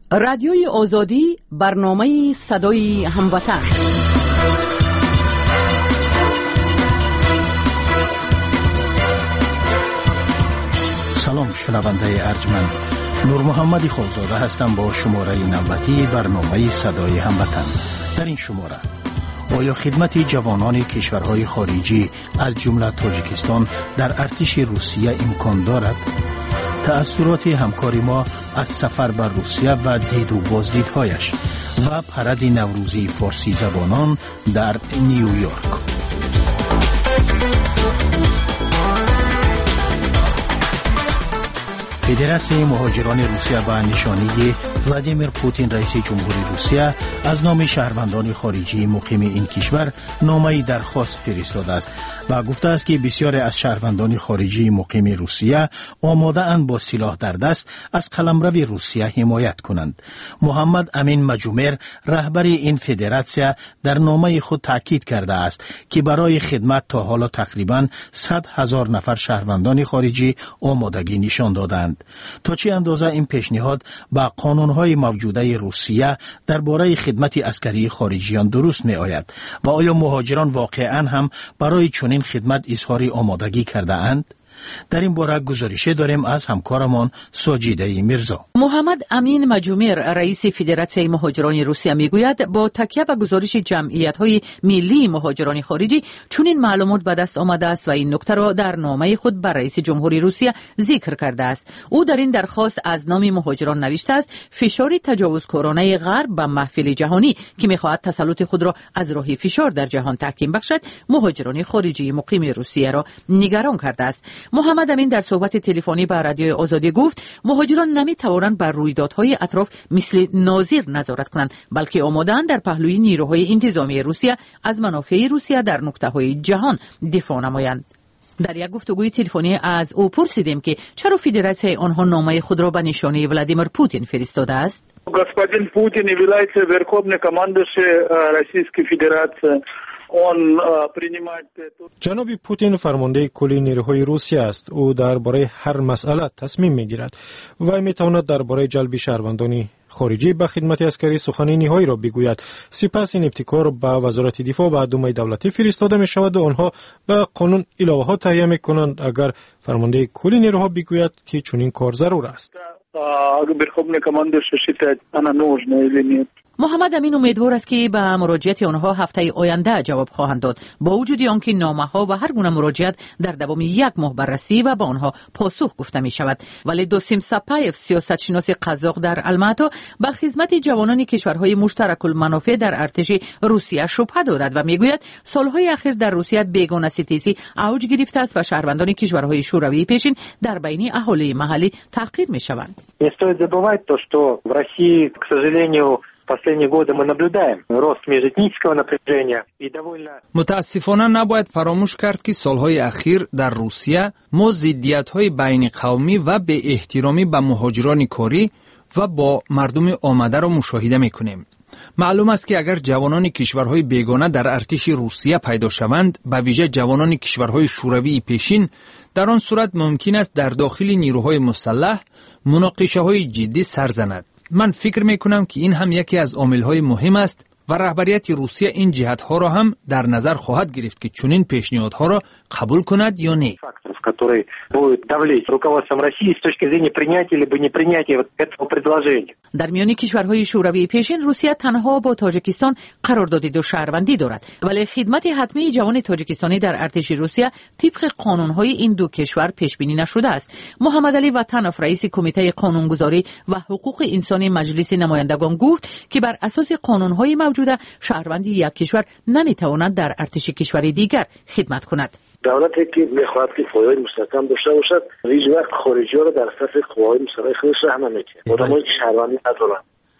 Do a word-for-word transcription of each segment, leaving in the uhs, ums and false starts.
رادیوی آزادی، برنامه صدای هموطن. سلام شنونده ارجمند، نور محمدی خالزاده هستم با شماره نوبتی برنامه صدای هموطن. در این شماره آیا خدمت جوانان کشورهای خارجی از جمله تاجیکستان در ارتش روسیه امکان دارد؟ تأثیرات همکاری ما از سفر بر روسیه و دید و بازدیدهایش و پرد نوروزی فارسی زبانان در نیویورک. فدراسیون مهاجران روسیه به نشانی ولادیمیر پوتین رئیس جمهوری روسیه از نام شهروندان خارجی مقیم این کشور نامه‌ای درخواست فرستاده است و گفته است که بسیاری از شهروندان خارجی مقیم روسیه آماده اند با سلاح در دست از قلمرو روسیه حمایت کنند. محمد امین مجومر رهبر این فدراسیون در نامه خود تاکید کرده است که برای خدمت تا حالا تقریباً صد هزار نفر شهروندان خارجی آمادگی نشان دادند. تا چه اندازه این پیشنهاد با قانون‌های موجوده روسیه درباره خدمت عسکری خارجیان درست می آید و آیا مهاجران واقعاً هم برای چنین خدمت اظهار آمادگی کرده اند؟ در این باره گزارش داریم از همکارمان ساجیده میرزا. محمد امین مجومر رئیس فدراسیون مهاجران روسیه میگوید با تکیه به گزارش جمعیت‌های ملی مهاجران خارجی چنین معلومات به دست آمده است و این نکته را در نامه خود بر رئیس جمهوری روسیه ذکر کرده است. او در این درخواست از نام مهاجران نوشته است فشار تجاوزکارانه غرب به محفل جهانی که می‌خواهد تسلط خود را از راه فشار در جهان تحکیم بخشد مهاجران خارجی مقیم روسیه را نگران کرده است. محمد امین در صحبت تلفنی با رادیوی آزادی گفت مهاجران نمی توانند بر رویدادهای اطراف مثل ناظر نظارت کنند بلکه آماده‌اند در پهلوی نیروهای انتظامی روسیه از منافع روسیه در نقطه‌های جهان دفاع نمایند. در یک گفتگوی تلفنی از او پرسیدیم که چرا فدراسیون آنها نامه خود را به نشانه ولادیمیر پوتین فرستاده است. Господин Путин является верховным командующим Российской Федерации. جناب پوتین فرمانده کلی نیروهای روسیه است. او درباره هر مسئله تصمیم میگیرد و میتواند درباره جلب شهروندان خارجی به خدمت عسکری سخن نهایی را بگوید. سپس این ابتکار به وزارت دفاع و دومه دولتی فرستاده می شود و آنها به قانون علاوه ها تهیه می کنند اگر فرمانده کلی نیروها بگوید که چنین کار ضرور است. محمد امین امیدوار است که به مراجعت آنها هفته آینده جواب خواهند داد با وجود آنکه نامه‌ها و هر گونه مراجعت در دوام یک ماه بررسی و به آنها پاسخ گفته می شود. ولی دوسیم سپایف سیاستشناس قزاق در الماتا به خدمت جوانان کشورهای مشترک المنافع در ارتش روسیه شبهه دارد و میگوید سالهای اخیر در روسیه بیگانه ستیزی اوج گرفته است و شهروندان کشورهای شوروی پیشین در بین اهالی محلی تحقیر می شوند. Не стоит забывать то, что в России, к сожалению, в последние годы мы наблюдаем рост межэтнического напряжения и довольно. متاسفانه نباید فراموش کرد که سالهای اخیر در روسیه ما ضدیت‌های بین قومی و به احترامی به مهاجران کاری و با مردم آمده را مشاهده می‌کنیم. معلوم است که اگر جوانان کشورهای بیگانه در ارتش روسیه پیدا شوند، به ویژه جوانان کشورهای شوروی پیشین، در آن صورت ممکن است در داخل نیروهای مسلح مناقشه‌های جدی سر زند. من فکر می‌کنم که این هم یکی از عامل‌های مهم است و رهبریت روسیه این جهت‌ها را هم در نظر خواهد گرفت که چنین پیشنهادها را قبول کند یا نه. который будет давлеть руководством России с точки зрения принятия либо непринятия вот этого предложения. در میان کشورهای شوروی پیشین روسیه تنها با تاجیکستان قرارداد دو شهروندی دارد ولی خدمت حتمی جوان تاجیکستانی در ارتش روسیه طبق قانون‌های این دو کشور پیش بینی نشده است. محمد علی وطنوف رئیس کمیته قانونگذاری و حقوق انسانی مجلس نمایندگان گفت که بر اساس قانون‌های موجوده شهروندی یک کشور نمی‌تواند در ارتش کشوری دیگر خدمت کند. دولتی که میخواهد که قوای مستحکم داشته باشد هیچ وقت خارجی ها را در صف قوای مسلح خودش راه نمی‌کنه. آدمایی که شهروندی ندارن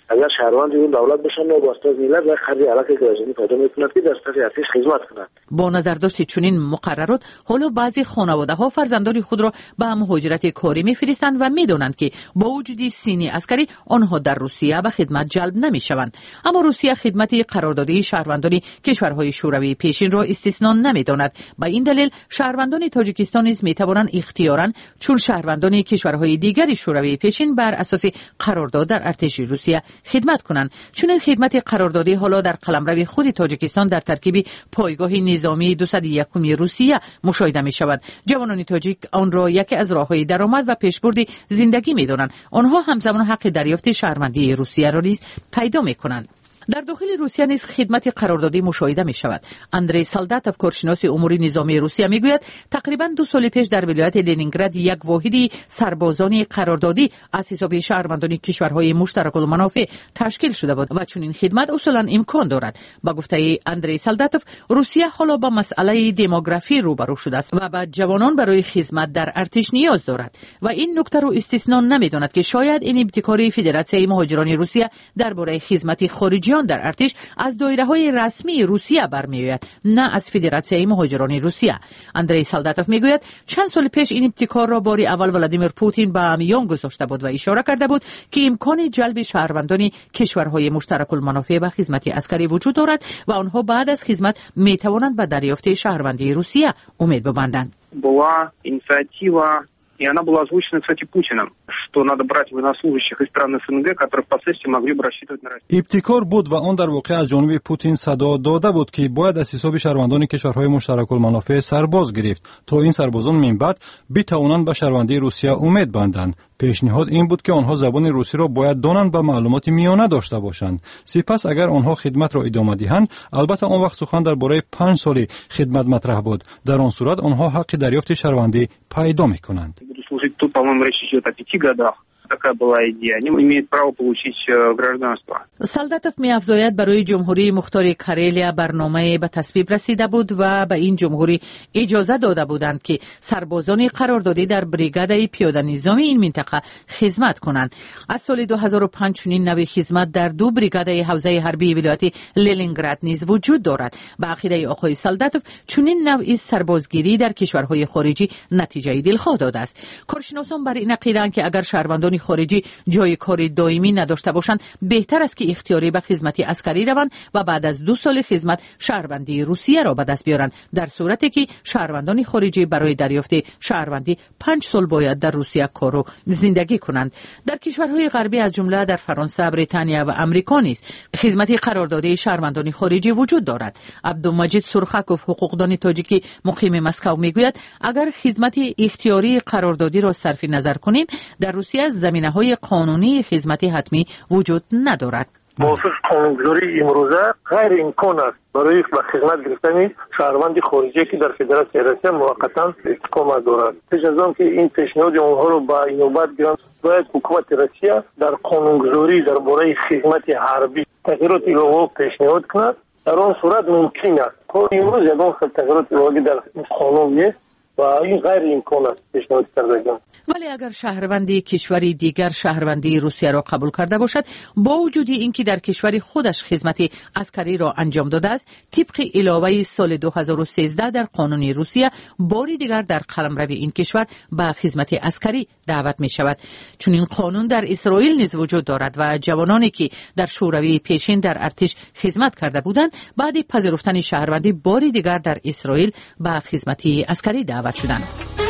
اگر شهروند اون دولت باشن و واسطه از ملت و خرج علاقه لازمی پیدا میکنند که در سطح ارتش خدمت کنند. با نظرداشت چنین مقررات حالا بعضی خانواده‌ها فرزندان خود را به مهاجرت کاری می‌فرستند و می‌دانند که با وجود سینی عسکری آنها در روسیه به خدمت جلب نمی‌شوند. اما روسیه خدمت قراردادی شهروندان کشورهای شوروی پیشین را استثنا نمی‌داند. به این دلیل شهروندان تاجیکستان نیز می‌توانند اختیاراً چون شهروندان کشورهای دیگر شوروی پیشین بر اساس قرارداد در ارتش روسیه خدمت کنند. چون این خدمت قراردادی حالا در قلمرو خود تاجیکستان در ترکیب پایگاه نظامی دویست و یکم روسیه مشاهده می‌شود. جوانان تاجیک آن را یکی از راه‌های درآمد و پیشبرد زندگی می‌دانند. آنها همزمان حق دریافت شهروندی روسیه را نیز پیدا می‌کنند. در داخل روسیه نیز خدمت قراردادی مشاهده می شود. اندری سالداتوف کارشناس امور نظامی روسیه می گوید تقریبا دو سال پیش در ولایت لنینگراد یک واحدی سربازان قراردادی از حساب شهروندان کشورهای مشترک المنافع تشکیل شده بود و چون این خدمت اصولا امکان دارد. با گفته اندری سالداتوف روسیه حالا با مسئله دموگرافی روبرو شده است و به جوانان برای خدمت در ارتش نیاز دارد و این نکته را استثنا نمی‌داند که شاید این ابتکار فدراسیون مهاجران روسیه درباره خدمت خارجی در ارتش از دایره‌های رسمی روسیه برمی‌آید نه از فدراسیون مهاجران روسیه. اندری سالداتوف میگوید چند سال پیش این ابتکار را بار اول ولادیمیر پوتین به میان گذاشته بود و اشاره کرده بود که امکان جلب شهروندان کشورهای مشترک المنافع به خدمت عسکری وجود دارد و آنها بعد از خدمت میتوانند به دریافت شهروندی روسیه امید ببندند. Была инициатива, и она была озвучена, кстати, Путиным, что надо брать военнослужащих из стран СНГ, которые впоследствии могли бы рассчитывать на Россию. ابتکار بود و آن در واقع از جانب پوتین صدا داده بود که باید از حساب شهروندان کشورهای مشترک المنافع سرباز گرفت تا این سربازان من بعد بتوانند به شهروندی روسیه امید بندند. پیشنهاد این بود که آنها زبان روسی را باید دانند و معلومات میانه داشته باشند. سپس اگر آنها خدمت را ادامه دهند، البته آن وقت سخن درباره پنج سال خدمت مطرح بود. در آن صورت آنها حق دریافت شهروندی پیدا میکنند. Тут, по-моему, речь идет о пяти годах. Такая была идея. Они имеют право получить гражданство. سالداتوف می‌افزاید برای جمهوری مختار کرالیا برنامه به تصویب رسیده بود و به این جمهوری اجازه داده بودند که سربازان قراردادی در بریگاد پیاده نظامی این منطقه خدمت کنند. از سال دو هزار و پنج چنین نوع خدمت در دو بریگاد حوزه حربی ولایت لنینگراد نیز وجود دارد. به عقیده آقای سالداتوف چنین نوع سربازگیری در کشورهای خارجی نتیجه دلخواه داده است. کارشناسان بر این عقیده‌اند که اگر شهروندان خارجی جای کار دائمی نداشته باشند بهتر است که اختیاری به خدمت عسکری روند و بعد از دو سال خدمت شهروندی روسیه را به دست بیارند، در صورتی که شهروندان خارجی برای دریافت شهروندی پنج سال باید در روسیه کار و زندگی کنند. در کشورهای غربی از جمله در فرانسه، بریتانیا و امریکا نیز خدمت قراردادی شهروندان خارجی وجود دارد. عبدالمجید سرخکوف حقوقدان تاجیکی مقیم مسکو میگوید اگر خدمت اختیاری قراردادی را صرف نظر کنیم در روسیه زمینه‌های قانونی خدمت حتمی وجود ندارد. موافق قانونگذاری امروزه غیر امکان است برای خدمت گرفتن شهروند خارجی که در فدراسیون روسیه موقتا اقامت دارد. پیش از آن که این پیشنهاد اونها رو با نوبت گیرند باید حکومت روسیه در قانونگذاری درباره خدمت حربی تغییرات الهی پیشنهاد کند. در آن صورت ممکن است که امروز یگان تغییرات الهی در قانون نیست و این غیر امکان است پیشنهاد کردگان. ولی اگر شهروندی کشوری دیگر شهروندی روسیه را قبول کرده باشد با وجود اینکه در کشور خودش خدمت عسکری را انجام داده است طبق علاوه سال دو هزار و سیزده در قانون روسیه باری دیگر در قلمرو این کشور به خدمت عسکری دعوت می شود. چون این قانون در اسرائیل نیز وجود دارد و جوانانی که در شوروی پیشین در ارتش خدمت کرده بودند بعد پذیرفتن شهروندی باری دیگر در اسرائیل به خدمت عسکری دعوت شدند.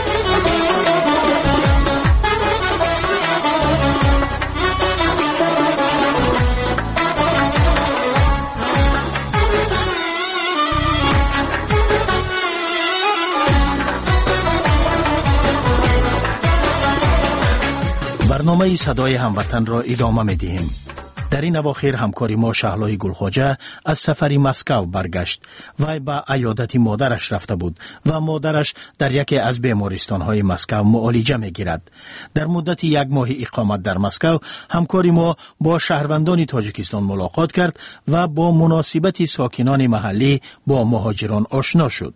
برنامه صدای هموطن را ادامه می دهیم. در این اواخر همکاری ما شهلای گلخواجه از سفری مسکو برگشت. وی به عیادت مادرش رفته بود و مادرش در یکی از بیمارستان‌های مسکو معالجه می‌گیرد. در مدت یک ماه اقامت در مسکو همکاری ما با شهروندان تاجیکستان ملاقات کرد و با مناسبت ساکنان محلی با مهاجران آشنا شد.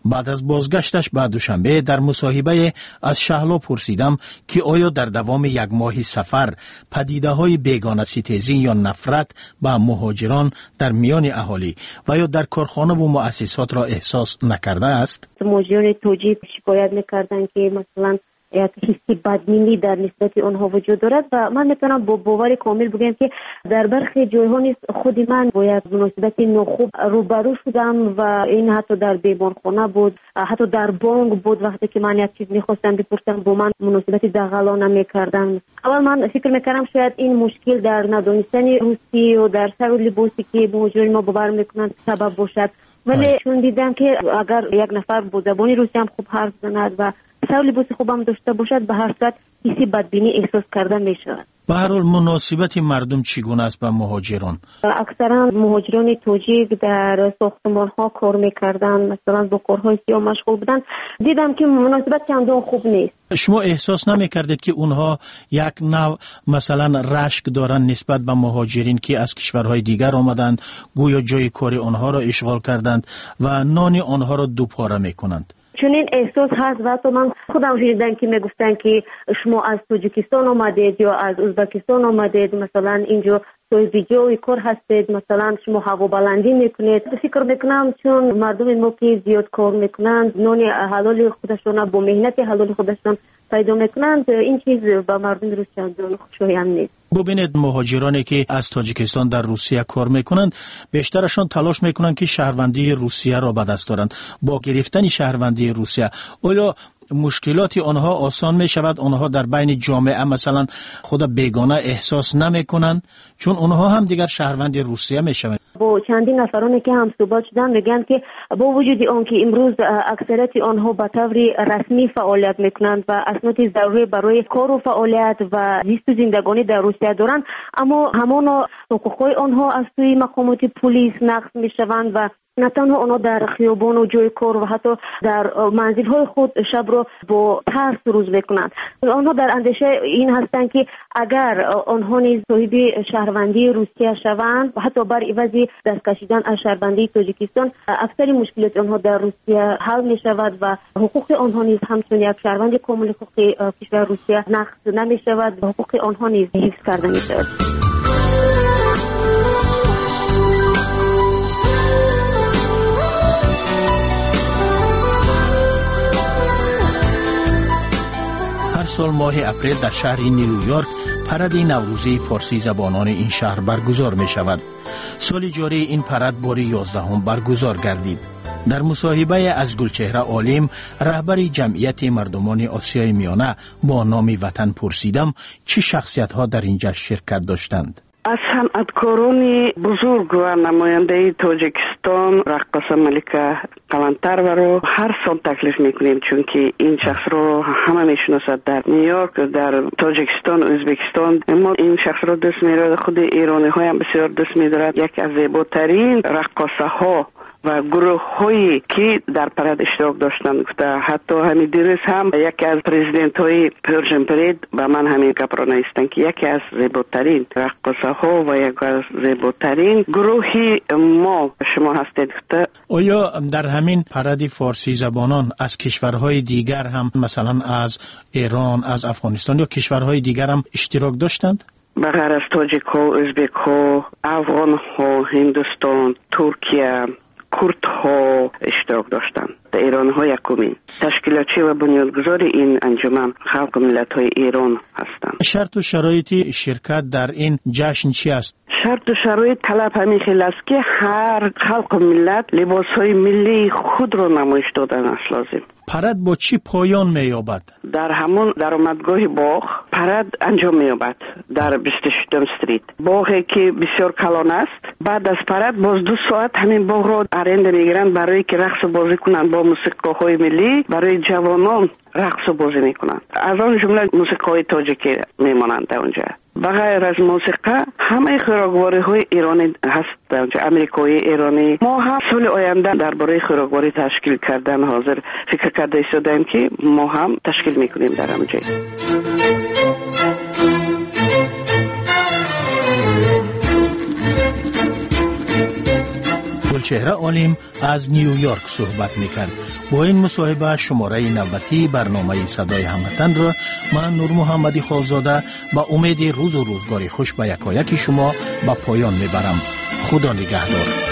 بعد از بازگشتش به دوشنبه در مصاحبه از شهلا پرسیدم که آیا در دوام یک ماه سفر پدیده های بیگانه ستیزی یا نفرت به مهاجران در میان اهالی و یا در کارخانه و مؤسسات را احساس نکرده است؟ مهاجران توجیه شکایت میکردند که مثلا یک حسی بدبینی در نسبت آنها وجود دارد و من میتونم با باور کامل بگم که در برخی جایها نیز خود من با یک مناسبت ناخوب روبرو شدم و این حتی در بیمارخانه بود، حتی در بانک بود. وقتی که من یک چیز میخواستم بپرسم با من مناسبت دغلانه میکردن. اول من فکر میکردم شاید این مشکل در ندانستن روسی و در سر لباسی که مهاجران ما باور میکنند سبب باشد، ولی چون دیدم که اگر یک نفر با زبان روسی هم خوب حرف زند و سر لباس خوبم داشته باشد به هر صورت حسی بدبینی احساس کرده می شود. به هر حال مناسبت مردم چگونه است به مهاجران؟ اکثرا مهاجران توجیک در ساختمان ها کار میکردن، مثلا با کارهای سیاه مشغول بودن. دیدم که مناسبت چندان خوب نیست. شما احساس نمیکردید که اونها یک نوع مثلا رشک دارن نسبت به مهاجرین که از کشورهای دیگر آمدند، گویا جای کار آنها را اشغال کردند و نان آنها را دوپاره میکنند؟ چون این احساس هست و تو من خودم شنیدم که میگفتن که شما از تاجیکستان آمدید یا از ازبکستان آمدید، مثلا اینجا توی جای کار هستید، مثلا شما هوا بلندی میکنید. فکر میکنم چون مردم ما که زیاد کار میکنند، نان حلال خودشون با مهنت حلال خودشون پیدا میکنند، این چیز به مردم روس چندان خوشایند نیست. ببینید مهاجرانی که از تاجیکستان در روسیه کار میکنند بیشترشان تلاش میکنند که شهروندی روسیه را به دست دارند. با گرفتن شهروندی روسیه آیا مشکلات آنها آسان می شود؟ آنها در بین جامعه مثلا خود بیگانه احساس نمی کنند چون آنها هم دیگر شهروند روسیه می شوند؟ با چندین نفرانی که هم صحبت شدن میگن که با وجود آن که امروز اکثریت آنها به طور رسمی فعالیت میکنند و اسناد ضروری برای کار و فعالیت و زیست و زندگانی در روسیه دارند، اما همان حقوقهای آنها از سوی مقامات پلیس نقض میشوند و نه تنها آنها در خیابان و جای کار و حتی در منزل‌های خود شب را با ترس روز میکنند. آنها در اندیشه این هستند که اگر آنها نیز صاحب شهروندی روسیه شوند و حتی بر عوض دست کشیدن از شهروندی تاجیکستان، اکثر مشکلات آنها در روسیه حل می شود و حقوق آنها نیز همچون یک شهروند کامل حقوق کشور روسیه نقض نمی شود و حقوق آنها نیز حفظ کرده می شود. هر سال ماه اپریل در شهر نیویورک پرد نوروزی فارسی زبانان این شهر برگزار می شود. سال جاری این پرد بار یازدهم برگزار گردید. در مصاحبه از گلچهره عالم رهبر جمعیت مردمان آسیای میانه با نام وطن پرسیدم چه شخصیت ها در اینجا شرکت داشتند. از صنعتکاران بزرگ و نماینده تاجیکستان رقاصه ملکه قلندرova رو هر سال تکلیف میکنیم چون که این شخص رو همه میشناسد در نیویورک، در تاجیکستان، ازبکستان. اما این شخص رو دوست می‌دارد، خود ایرانی ها هم بسیار دوست می‌دارد. یکی از زیباترین رقاصه ها و گروه هایی که در پرد اشتراک داشتند گفته. حتی همین دیروز هم یکی از پرزیدنت های پرژن پرید به من همین گپ را نوشتند که یکی از زیباترین رقاصه ها و یکی از زیباترین گروهی ما شما هستید گفته. آیا در همین پرد فارسی زبانان از کشورهای دیگر هم مثلا از ایران، از افغانستان یا کشورهای دیگر هم اشتراک داشتند؟ بغیر از تاجیک ها، ازبک ها، افغان ها، هندوستان، ترکیه، کرد ها اشتراک داشتند. ایران ها یکمین تشکیلاتچی و بنیانگذار این انجمن خلق ملت های ایران هستند. شرط و شرایط شرکت در این جشن چی است؟ شرط و شرایط طلب همین خیلی است که هر خلق ملت لباس های ملی خود را نمایش دادن است لازم. پرد با چی پایان می‌یابد؟ در همون درآمدگاه باغ پرد انجام می‌یابد در بیست و ششم استریت. باغی که بسیار کلان است. بعد از پرد باز دو ساعت همین باغ را ارنده می‌گیرند برای که رقص و بازی کنند با موسیقی‌های ملی، برای جوانان رقص و بازی می‌کنند. از آن جمله موسیقی‌های تاجیکی می‌مانند در اونجا. بغیر از موسیقی همه خوراکواری های ایرانی هست در اونجا، امریکایی، ایرانی. ما هم سال آینده درباره خوراکواری تشکیل کردن حاضر فکر کرده ایستادیم که ما هم تشکیل میکنیم در اونجا. چهره عالم از نیویورک صحبت میکرد. با این مصاحبه شماره نوبتی برنامه صدای هموطن را من نور محمدی خالزاده با امید روز و روزگاری خوش به یکایک شما به پایان میبرم. خدا نگهدار.